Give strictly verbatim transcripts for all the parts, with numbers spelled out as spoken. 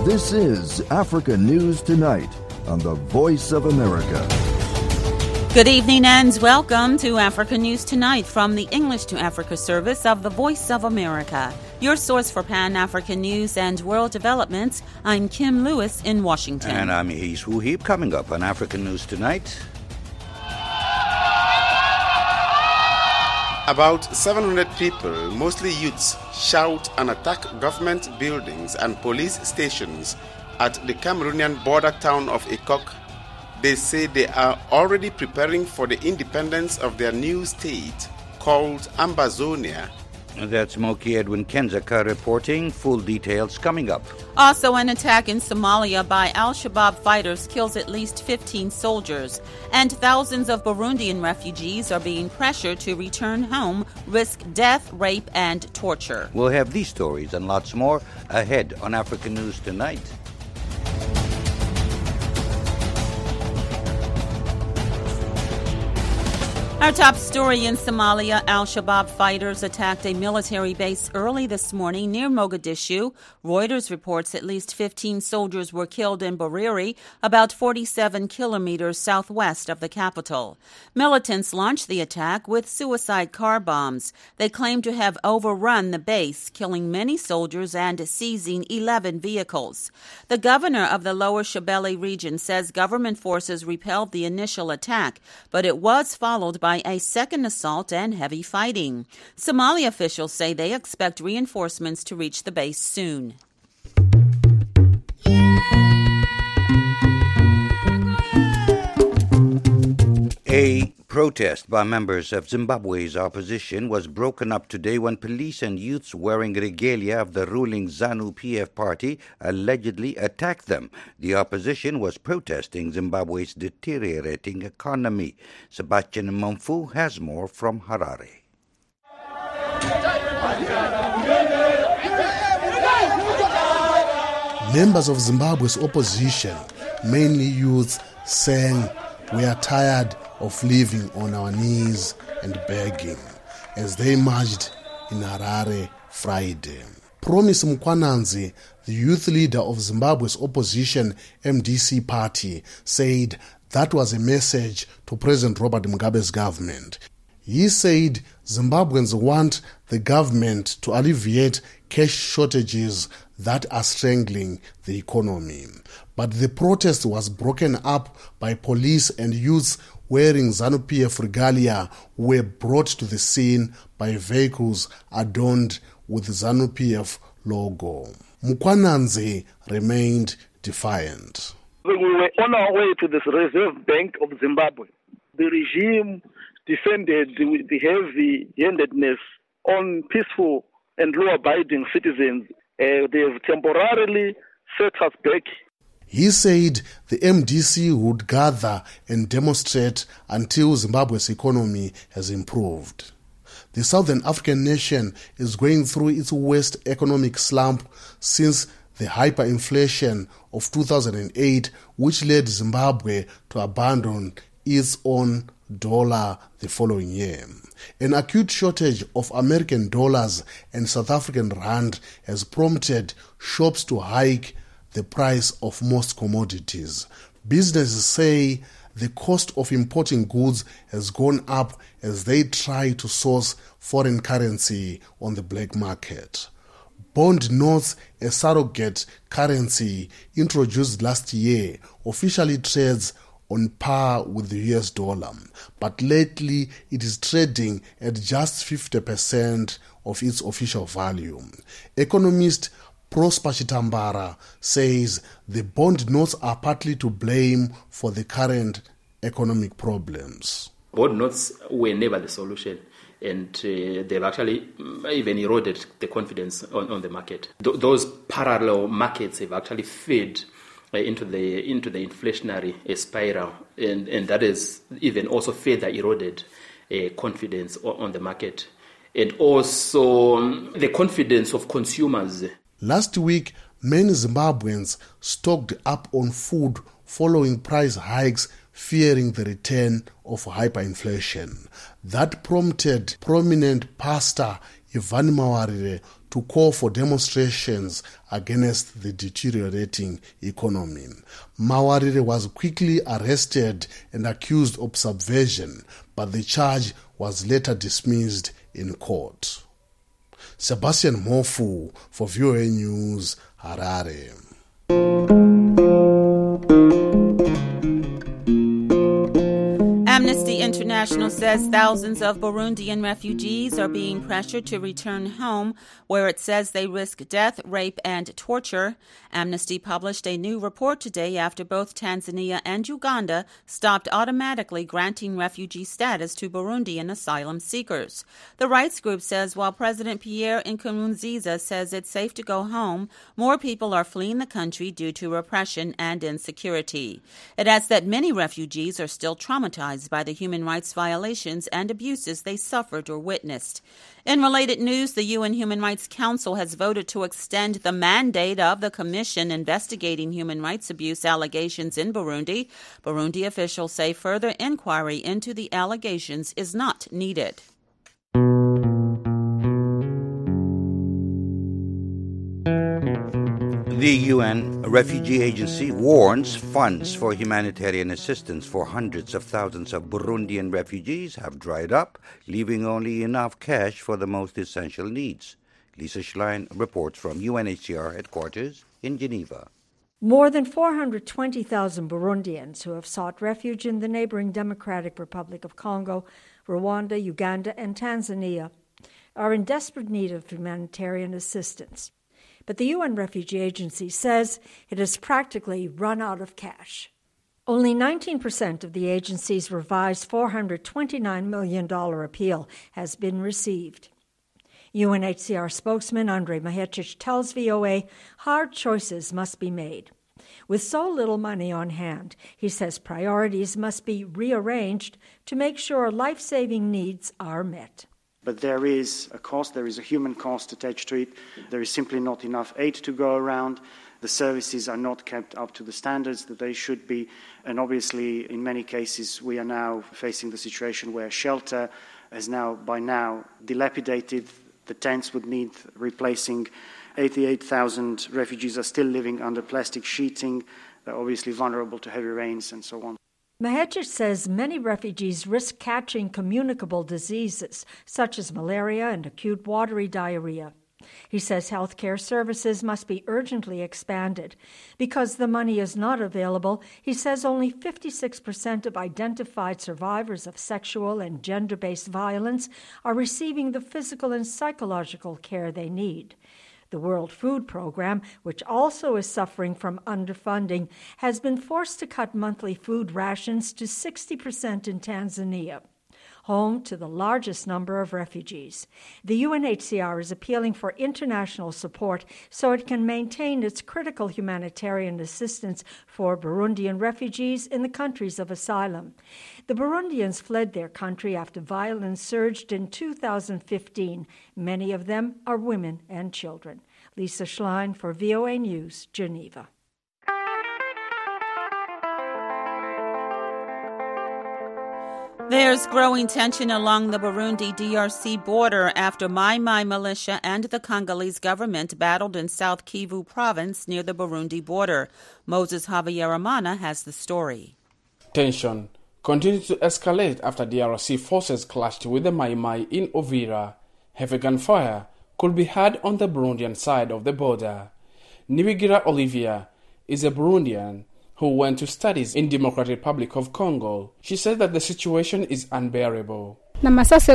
This is Africa News Tonight on the Voice of America. Good evening and welcome to Africa News Tonight from the English to Africa service of the Voice of America. Your source for Pan-African news and world developments. I'm Kim Lewis in Washington. And I'm Hees Wuheeb. Coming up on African News Tonight. About seven hundred people, mostly youths, shout and attack government buildings and police stations at the Cameroonian border town of Ikok. They say they are already preparing for the independence of their new state called Ambazonia. That's Moki Edwin Kenzaka reporting. Full details coming up. Also, an attack in Somalia by al-Shabaab fighters kills at least fifteen soldiers. And thousands of Burundian refugees are being pressured to return home, risk death, rape, and torture. We'll have these stories and lots more ahead on African News Tonight. Our top story in Somalia, al-Shabaab fighters attacked a military base early this morning near Mogadishu. Reuters reports at least fifteen soldiers were killed in Bariri, about forty-seven kilometers southwest of the capital. Militants launched the attack with suicide car bombs. They claim to have overrun the base, killing many soldiers and seizing eleven vehicles. The governor of the Lower Shabelle region says government forces repelled the initial attack, but it was followed by a second assault and heavy fighting. Somali officials say they expect reinforcements to reach the base soon. A protest by members of Zimbabwe's opposition was broken up today when police and youths wearing regalia of the ruling ZANU-P F party allegedly attacked them. The opposition was protesting Zimbabwe's deteriorating economy. Sebastian Mumfu has more from Harare. Members of Zimbabwe's opposition, mainly youths, sang, "We are tired of living on our knees and begging," as they marched in Harare Friday. Promise Mkwananzi, the youth leader of Zimbabwe's opposition M D C party, said that was a message to President Robert Mugabe's government. He said Zimbabweans want the government to alleviate cash shortages that are strangling the economy. But the protest was broken up by police, and youths wearing ZANU-P F regalia were brought to the scene by vehicles adorned with the ZANU-P F logo. Mkwananzi remained defiant. We were on our way to the Reserve Bank of Zimbabwe. The regime defended with the heavy-handedness on peaceful and law-abiding citizens. Uh, they have temporarily set us back. He said the M D C would gather and demonstrate until Zimbabwe's economy has improved. The Southern African nation is going through its worst economic slump since the hyperinflation of two thousand eight, which led Zimbabwe to abandon its own dollar the following year. An acute shortage of American dollars and South African rand has prompted shops to hike the price of most commodities. Businesses say the cost of importing goods has gone up as they try to source foreign currency on the black market. Bond notes, a surrogate currency introduced last year, officially trades on par with the U S dollar, but lately it is trading at just fifty percent of its official value. Economist Prosper Chitambara says the bond notes are partly to blame for the current economic problems. Bond notes were never the solution, and uh, they've actually even eroded the confidence on, on the market. Th- those parallel markets have actually fed uh, into the into the inflationary uh, spiral, and, and that has even also further eroded uh, confidence on, on the market, and also um, the confidence of consumers. Last week, many Zimbabweans stocked up on food following price hikes, fearing the return of hyperinflation. That prompted prominent pastor Ivan Mawarire to call for demonstrations against the deteriorating economy. Mawarire was quickly arrested and accused of subversion, but the charge was later dismissed in court. Sebastian Mofu for V O A News, Harare. Amnesty International says thousands of Burundian refugees are being pressured to return home, where it says they risk death, rape, and torture. Amnesty published a new report today after both Tanzania and Uganda stopped automatically granting refugee status to Burundian asylum seekers. The rights group says while President Pierre Nkurunziza says it's safe to go home, more people are fleeing the country due to repression and insecurity. It adds that many refugees are still traumatized by the human rights violations and abuses they suffered or witnessed. In related news, the U N Human Rights Council has voted to extend the mandate of the commission investigating human rights abuse allegations in Burundi. Burundi officials say further inquiry into the allegations is not needed. The U N Refugee Agency warns funds for humanitarian assistance for hundreds of thousands of Burundian refugees have dried up, leaving only enough cash for the most essential needs. Lisa Schlein reports from U N H C R headquarters in Geneva. More than four hundred twenty thousand Burundians who have sought refuge in the neighboring Democratic Republic of Congo, Rwanda, Uganda, and Tanzania are in desperate need of humanitarian assistance. But the U N Refugee Agency says it has practically run out of cash. Only nineteen percent of the agency's revised four hundred twenty-nine million dollars appeal has been received. U N H C R spokesman Andrej Mahecic tells V O A hard choices must be made. With so little money on hand, he says priorities must be rearranged to make sure life-saving needs are met. But there is a cost, there is a human cost attached to it. There is simply not enough aid to go around. The services are not kept up to the standards that they should be. And obviously, in many cases, we are now facing the situation where shelter is now, by now, dilapidated. The tents would need replacing. eighty-eight thousand refugees are still living under plastic sheeting. They're obviously vulnerable to heavy rains and so on. Mahecic says many refugees risk catching communicable diseases such as malaria and acute watery diarrhea. He says healthcare services must be urgently expanded. Because the money is not available, he says only fifty-six percent of identified survivors of sexual and gender-based violence are receiving the physical and psychological care they need. The World Food Program, which also is suffering from underfunding, has been forced to cut monthly food rations to sixty percent in Tanzania, home to the largest number of refugees. The U N H C R is appealing for international support so it can maintain its critical humanitarian assistance for Burundian refugees in the countries of asylum. The Burundians fled their country after violence surged in two thousand fifteen. Many of them are women and children. Lisa Schlein for V O A News, Geneva. There's growing tension along the Burundi-D R C border after Mai Mai militia and the Congolese government battled in South Kivu province near the Burundi border. Moses Havyarimana has the story. Tension continued to escalate after D R C forces clashed with the Mai Mai in Uvira. Heavy gunfire could be heard on the Burundian side of the border. Nibigira Olivia is a Burundian who went to studies in Democratic Republic of Congo. She said that the situation is unbearable. She says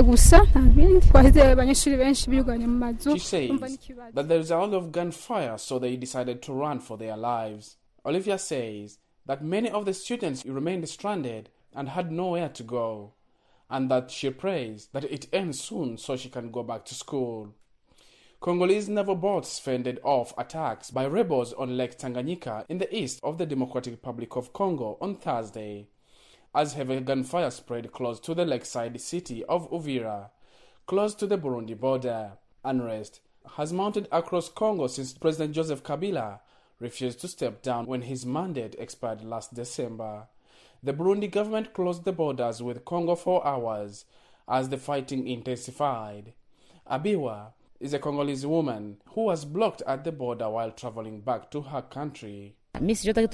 that there is a lot of gunfire, so they decided to run for their lives. Olivia says that many of the students remained stranded and had nowhere to go, and that she prays that it ends soon so she can go back to school. Congolese naval boats fended off attacks by rebels on Lake Tanganyika in the east of the Democratic Republic of Congo on Thursday, as heavy gunfire spread close to the lakeside city of Uvira, close to the Burundi border. Unrest has mounted across Congo since President Joseph Kabila refused to step down when his mandate expired last December. The Burundi government closed the borders with Congo for hours as the fighting intensified. Abiwa, is a Congolese woman who was blocked at the border while traveling back to her country. She said that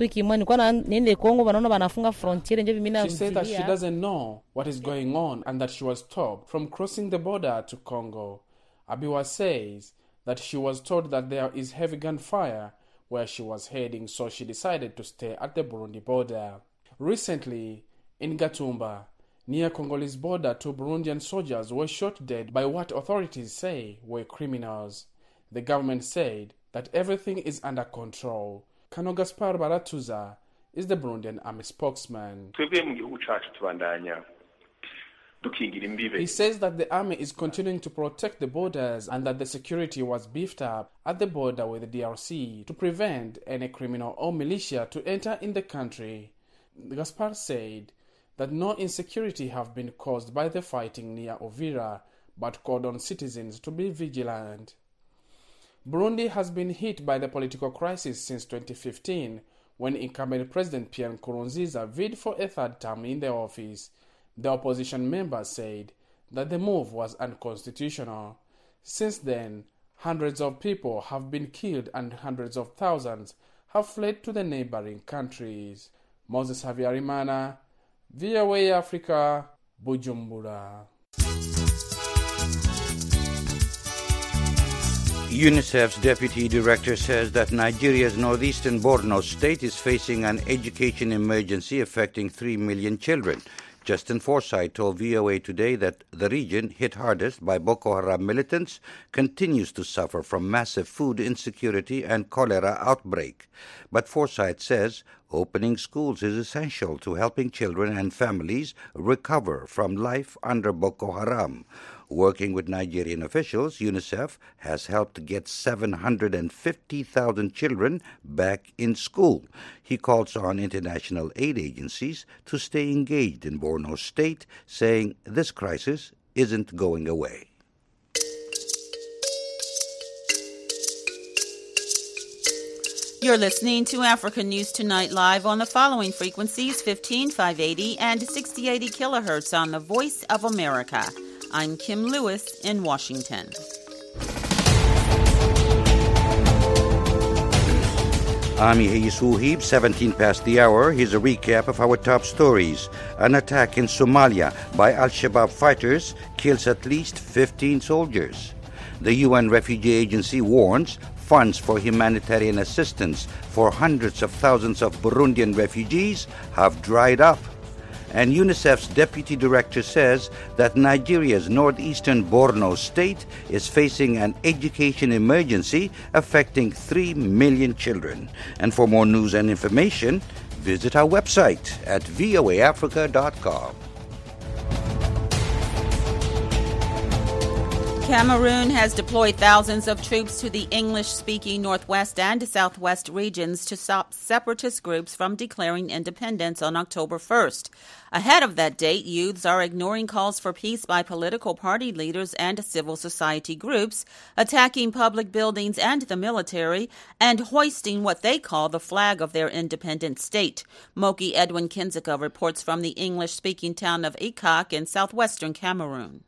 she doesn't know what is going on and that she was stopped from crossing the border to Congo. Abiwa says that she was told that there is heavy gunfire where she was heading, so she decided to stay at the Burundi border. Recently, in Gatumba, near Congolese border, two Burundian soldiers were shot dead by what authorities say were criminals. The government said that everything is under control. Kano Gaspar Baratuza is the Burundian army spokesman. He says that the army is continuing to protect the borders and that the security was beefed up at the border with the D R C to prevent any criminal or militia to enter in the country. Gaspar said that no insecurity have been caused by the fighting near Uvira, but called on citizens to be vigilant. Burundi has been hit by the political crisis since twenty fifteen, when incumbent President Pierre Nkurunziza vied for a third term in the office. The opposition members said that the move was unconstitutional. Since then, hundreds of people have been killed and hundreds of thousands have fled to the neighboring countries. Moses Havyarimana, V O A Africa, Bujumbura. UNICEF's deputy director says that Nigeria's northeastern Borno state is facing an education emergency affecting three million children. Justin Forsyth told V O A today that the region, hit hardest by Boko Haram militants, continues to suffer from massive food insecurity and cholera outbreak. But Forsyth says opening schools is essential to helping children and families recover from life under Boko Haram. Working with Nigerian officials, UNICEF has helped get seven hundred fifty thousand children back in school. He calls on international aid agencies to stay engaged in Borno State, saying this crisis isn't going away. You're listening to Africa News Tonight live on the following frequencies: fifteen, five eighty and sixty eighty kilohertz on the Voice of America. I'm Kim Lewis in Washington. I'm Yehisu Suhib, seventeen past the hour. Here's a recap of our top stories. An attack in Somalia by Al-Shabaab fighters kills at least fifteen soldiers. The U N Refugee Agency warns funds for humanitarian assistance for hundreds of thousands of Burundian refugees have dried up. And UNICEF's deputy director says that Nigeria's northeastern Borno state is facing an education emergency affecting three million children. And for more news and information, visit our website at V O A Africa dot com. Cameroon has deployed thousands of troops to the English-speaking northwest and southwest regions to stop separatist groups from declaring independence on October first. Ahead of that date, youths are ignoring calls for peace by political party leaders and civil society groups, attacking public buildings and the military, and hoisting what they call the flag of their independent state. Moki Edwin Kinzika reports from the English-speaking town of Ikak in southwestern Cameroon.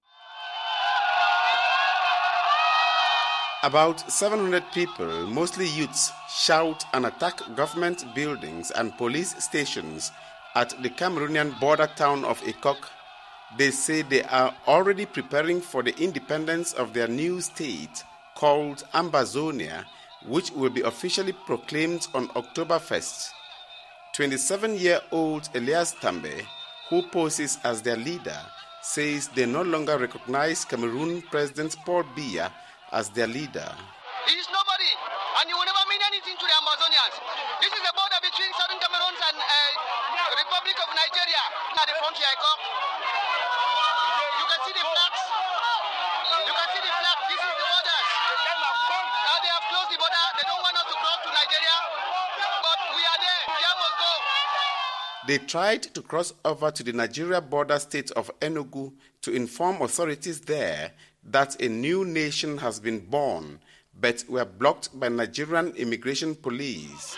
About seven hundred people, mostly youths, shout and attack government buildings and police stations at the Cameroonian border town of Ikok. They say they are already preparing for the independence of their new state called Ambazonia, which will be officially proclaimed on October first. twenty-seven-year-old Elias Tambe, who poses as their leader, says they no longer recognize Cameroon President Paul Biya as their leader. He is nobody, and he will never mean anything to the Amazonians. This is the border between Southern Cameroon and uh, the Republic of Nigeria. At the frontier, you can see the flags. You can see the flag. This is the border. Now they have closed the border. They don't want us to cross to Nigeria, but we are there. We must go. They tried to cross over to the Nigeria border state of Enugu to inform authorities there that a new nation has been born, but were blocked by Nigerian immigration police.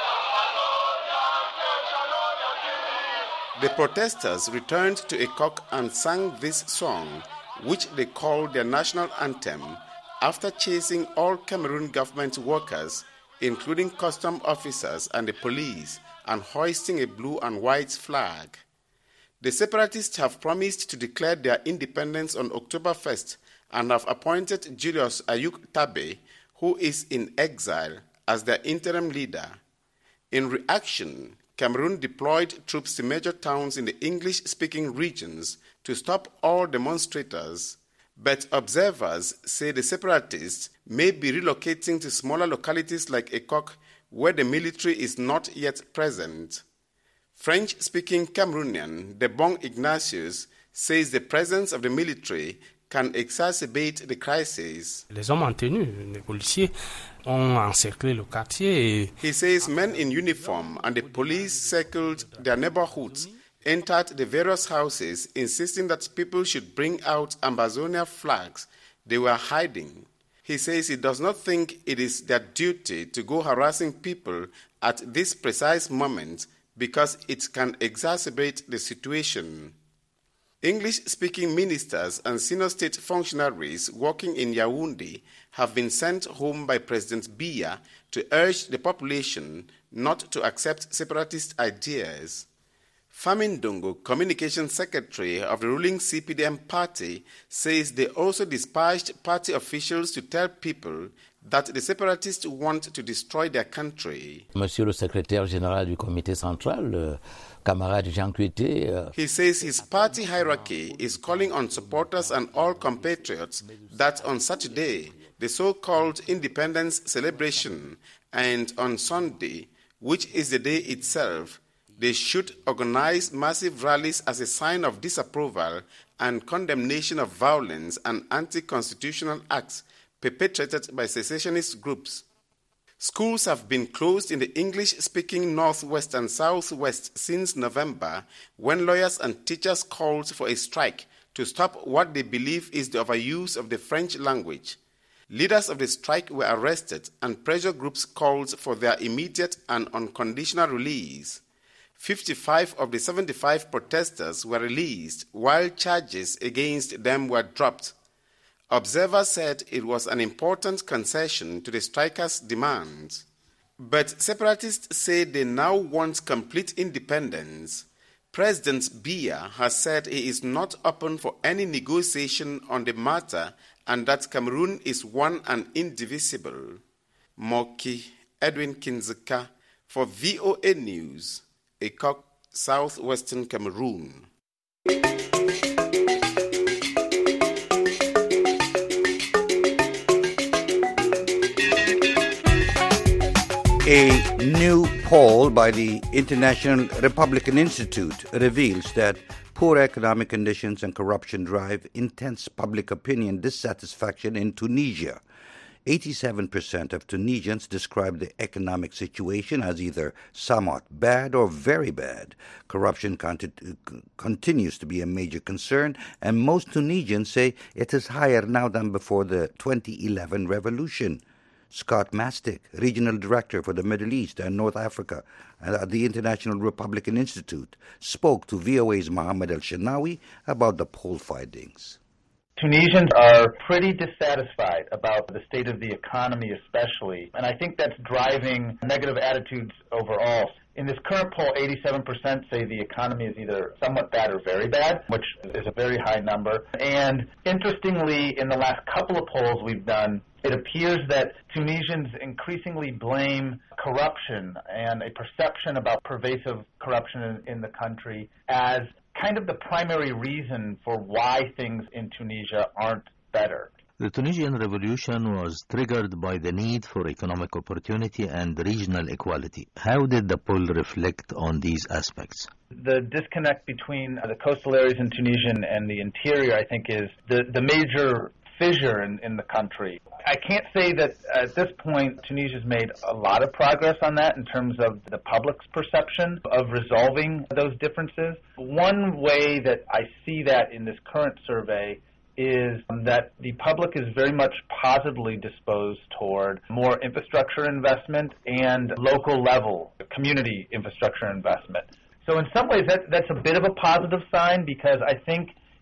The protesters returned to Ikok and sang this song, which they called their national anthem, after chasing all Cameroon government workers, including custom officers and the police, and hoisting a blue and white flag. The separatists have promised to declare their independence on October first and have appointed Julius Ayuk Tabe, who is in exile, as their interim leader. In reaction, Cameroon deployed troops to major towns in the English-speaking regions to stop all demonstrators, but observers say the separatists may be relocating to smaller localities like Ekok, where the military is not yet present. French-speaking Cameroonian Debong Ignatius says the presence of the military can exacerbate the crisis. Les hommes en tenue, les policiers, ont encerclé le quartier. He says men in uniform and the police circled their neighborhoods, entered the various houses, insisting that people should bring out Ambazonia flags they were hiding. He says he does not think it is their duty to go harassing people at this precise moment because it can exacerbate the situation. English-speaking ministers and senior state functionaries working in Yaoundé have been sent home by President Biya to urge the population not to accept separatist ideas. Famin Dongo, communications secretary of the ruling C P D M party, says they also dispatched party officials to tell people that the separatists want to destroy their country. Monsieur le secrétaire général du comité central, le camarade Jean Cuité. Uh... He says his party hierarchy is calling on supporters and all compatriots that on Saturday, the so-called independence celebration, and on Sunday, which is the day itself, they should organize massive rallies as a sign of disapproval and condemnation of violence and anti-constitutional acts perpetrated by secessionist groups. Schools have been closed in the English-speaking Northwest and Southwest since November, when lawyers and teachers called for a strike to stop what they believe is the overuse of the French language. Leaders of the strike were arrested and pressure groups called for their immediate and unconditional release. fifty-five of the seventy-five protesters were released, while charges against them were dropped. Observers said it was an important concession to the strikers' demands. But separatists say they now want complete independence. President Biya has said he is not open for any negotiation on the matter and that Cameroon is one and indivisible. Moki Edwin Kinzeka for V O A News, Ekok, southwestern Cameroon. A new poll by the International Republican Institute reveals that poor economic conditions and corruption drive intense public opinion dissatisfaction in Tunisia. eighty-seven percent of Tunisians describe the economic situation as either somewhat bad or very bad. Corruption conti- continues to be a major concern, and most Tunisians say it is higher now than before the twenty eleven revolution. Scott Mastick, Regional Director for the Middle East and North Africa at the International Republican Institute, spoke to V O A's Mohammed El-Shenawi about the poll findings. Tunisians are pretty dissatisfied about the state of the economy especially, and I think that's driving negative attitudes overall. In this current poll, eighty-seven percent say the economy is either somewhat bad or very bad, which is a very high number. And interestingly, in the last couple of polls we've done, it appears that Tunisians increasingly blame corruption and a perception about pervasive corruption in, in the country as kind of the primary reason for why things in Tunisia aren't better. The Tunisian revolution was triggered by the need for economic opportunity and regional equality. How did the poll reflect on these aspects? The disconnect between the coastal areas in Tunisia and the interior, I think, is the, the major fissure in, in the country. I can't say that at this point Tunisia's made a lot of progress on that in terms of the public's perception of resolving those differences. One way that I see that in this current survey is that the public is very much positively disposed toward more infrastructure investment and local level community infrastructure investment. So in some ways that, that's a bit of a positive sign, because I think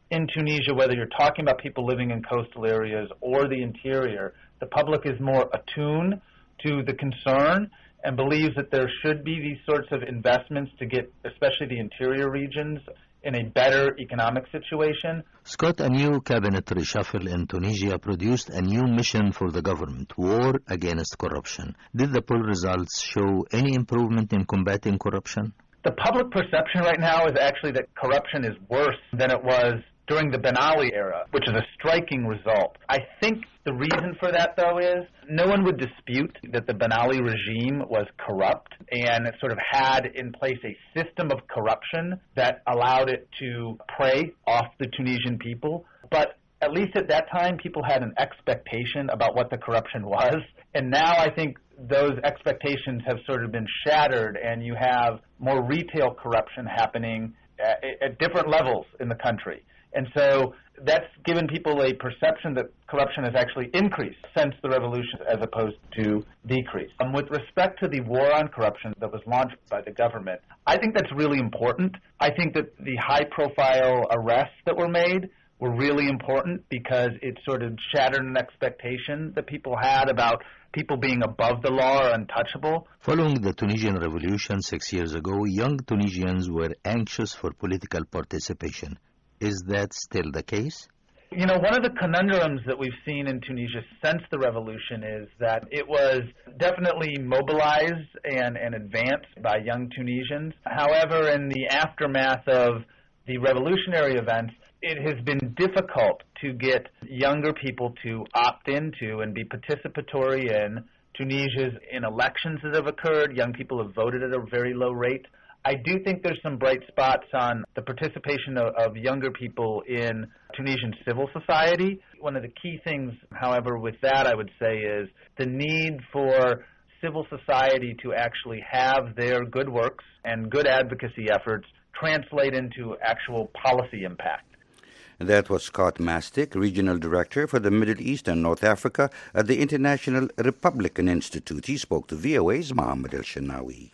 in Tunisia, whether you're talking about people living in coastal areas or the interior, the public is more attuned to the concern and believes that there should be these sorts of investments to get, especially the interior regions, in a better economic situation. Scott, a new cabinet reshuffle in Tunisia produced a new mission for the government, war against corruption. Did the poll results show any improvement in combating corruption? The public perception right now is actually that corruption is worse than it was during the Ben Ali era, which is a striking result. I think the reason for that, though, is no one would dispute that the Ben Ali regime was corrupt and it sort of had in place a system of corruption that allowed it to prey off the Tunisian people. But at least at that time, people had an expectation about what the corruption was. And now I think those expectations have sort of been shattered, and you have more retail corruption happening at, at different levels in the country. And so that's given people a perception that corruption has actually increased since the revolution as opposed to decreased. Um, with respect to the war on corruption that was launched by the government, I think that's really important. I think that the high-profile arrests that were made were really important because it sort of shattered an expectation that people had about people being above the law or untouchable. Following the Tunisian revolution six years ago, young Tunisians were anxious for political participation. Is that still the case? You know, one of the conundrums that we've seen in Tunisia since the revolution is that it was definitely mobilized and, and advanced by young Tunisians. However, in the aftermath of the revolutionary events, it has been difficult to get younger people to opt into and be participatory in Tunisia's in elections that have occurred. Young people have voted at a very low rate. I do think there's some bright spots on the participation of, of younger people in Tunisian civil society. One of the key things, however, with that I would say is the need for civil society to actually have their good works and good advocacy efforts translate into actual policy impact. That was Scott Mastic, Regional Director for the Middle East and North Africa at the International Republican Institute. He spoke to V O A's Mohammed El-Shanawi.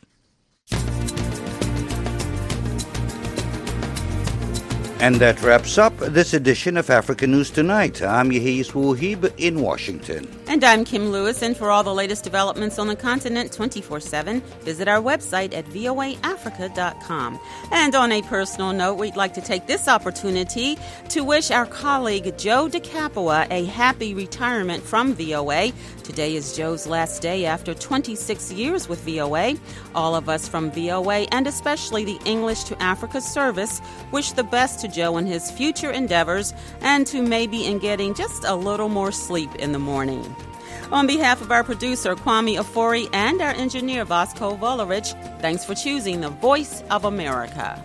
And that wraps up this edition of Africa News Tonight. I'm Yehis Wuhib in Washington. And I'm Kim Lewis, and for all the latest developments on the continent twenty-four seven, visit our website at v o a africa dot com. And on a personal note, we'd like to take this opportunity to wish our colleague Joe DeCapua a happy retirement from V O A. Today is Joe's last day after twenty-six years with V O A. All of us from V O A, and especially the English to Africa service, wish the best to Joe in his future endeavors and to maybe in getting just a little more sleep in the morning. On behalf of our producer, Kwame Afori, and our engineer, Vasco Volerich, thanks for choosing the Voice of America.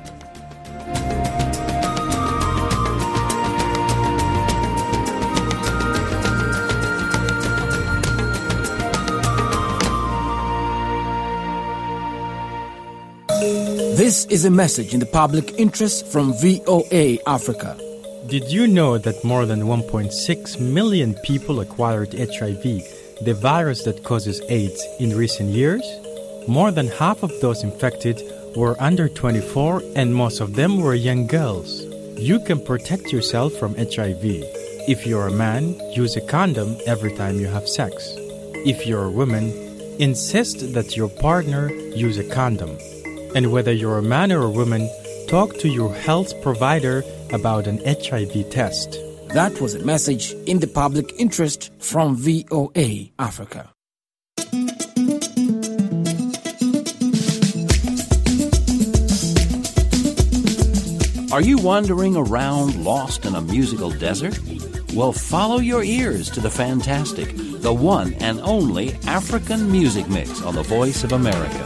This is a message in the public interest from V O A Africa. Did you know that more than one point six million people acquired H I V, the virus that causes AIDS, in recent years? More than half of those infected were under twenty-four, and most of them were young girls. You can protect yourself from H I V. If you're a man, use a condom every time you have sex. If you're a woman, insist that your partner use a condom. And whether you're a man or a woman, talk to your health provider about an H I V test. That was a message in the public interest from V O A Africa. Are you wandering around lost in a musical desert? Well, follow your ears to the fantastic, the one and only African Music Mix on the Voice of America.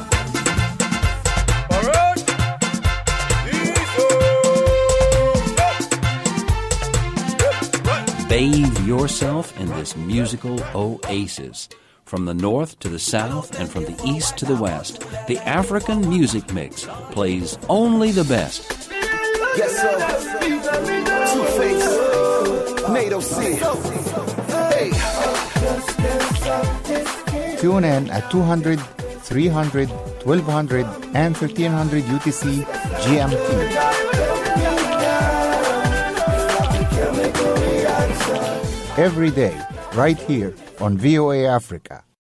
Bathe yourself in this musical oasis. From the north to the south and from the east to the west, the African Music Mix plays only the best. Yes, sir. Two-Face. NATO C. Hey. Tune in at two hundred, three hundred, twelve hundred, and fifteen hundred U T C G M T. every day, right here on V O A Africa.